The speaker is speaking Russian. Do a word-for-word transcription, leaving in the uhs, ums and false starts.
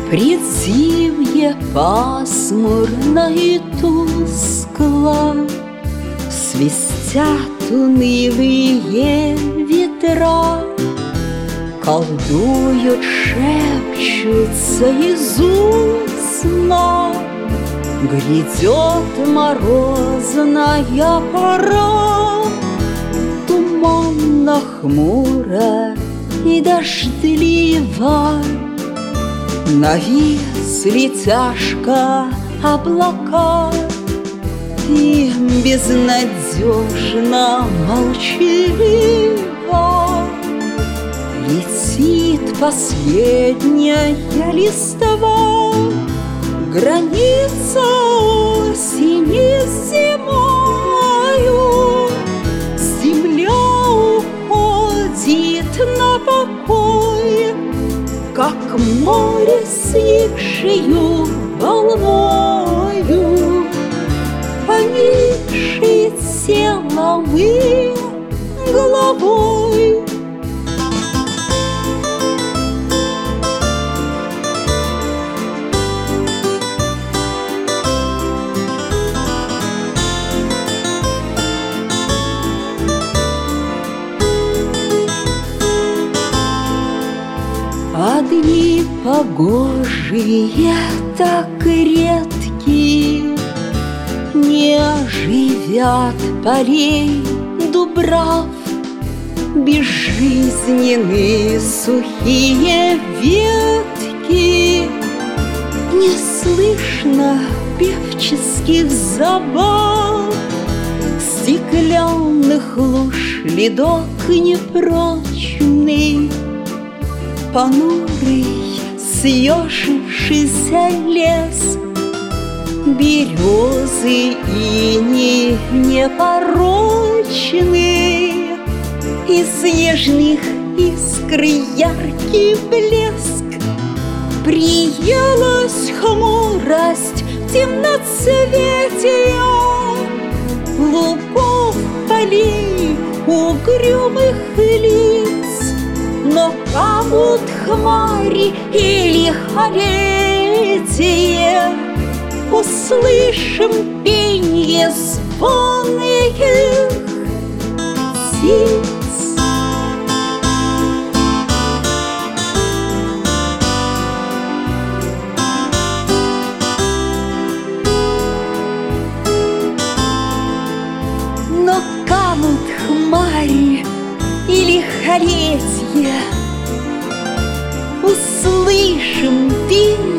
Предзимье пасмурно и тускло, свистят унылые ветра, колдуют, шепчутся из устно. Грядет морозная пора, туманно, хмуро и дождливо. Нависли тяжко облака, и безнадежно молчаливо летит последняя листва. Граница осени с зимою, земля уходит на покой, как море с икшею волною. Поникшие телом и головой. А дни погожие так редки, не оживят полей дубрав. Безжизненные сухие ветки, не слышно певческих забав. Стеклянных луж ледок непрочный, понурый съежившийся лес, березы ини непорочные, из снежных искр яркий блеск. Приелась хмурость темноцветия лугов, полей, угрюмых лиц. Но камут хмари или лихолетие, услышим пенье звонных птиц. Но камут хмари и лихолетие, услышим пенье